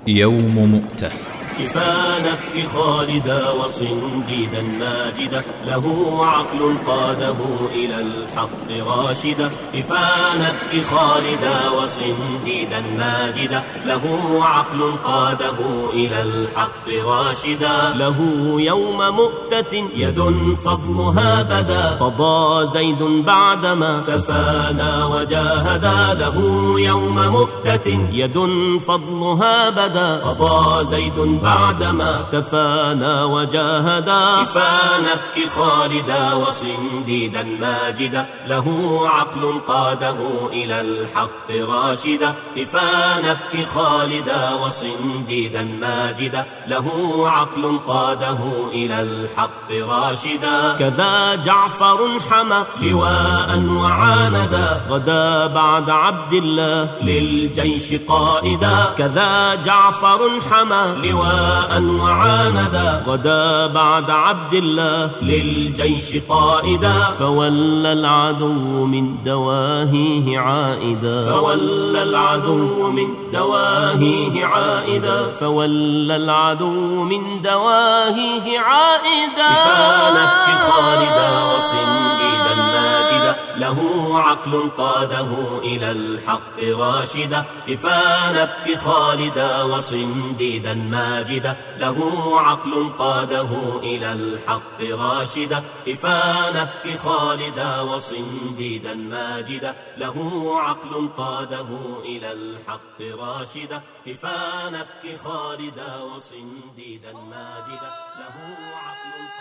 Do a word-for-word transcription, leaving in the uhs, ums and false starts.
يوم مؤتة. كفى نبكي خالدا وصنديدا ماجدا، له عقل قاده إلى الحق راشدا. كفى نبكي خالدا وصنديدا ماجدا، له عقل قاده إلى الحق راشدا. له يوم مؤتة يد فضلها بدا، قضى زيد بعدما كفانا وجاهدا. له يوم مؤتة يد فضلها بدا، قضى زيد بعدما كفانا وجاهدا. كفى نبكي خالدا وصنديدا ماجدا، له عقل قاده إلى الحق راشدا. كفى نبكي خالدا وصنديدا ماجدا، له عقل قاده إلى الحق راشدا. كذا جعفر حمى لواء وعاندا، غدا بعد عبد الله للجيش قائدا. كذا جعفر حمى لواء وعاندا، غدا بعد عبد الله للجيش قائدا. فولى العدو من دواهيه عائدا، فولى العدو من دواهيه عائدا، فولى العدو من دواهيه عائدا. كفى نبكي خالدا وصنديدا ماجدا، له عقل قاده إلى الحق راشدا. كفى نبكي خالدا وصنديدا ماجدا، له عقل قاده إلى الحق راشدا. كفى نبكي خالدا وصنديدا ماجدا، له عقل قاده إلى الحق راشدا. كفى نبكي خالدا وصنديدا ماجدا، له عقل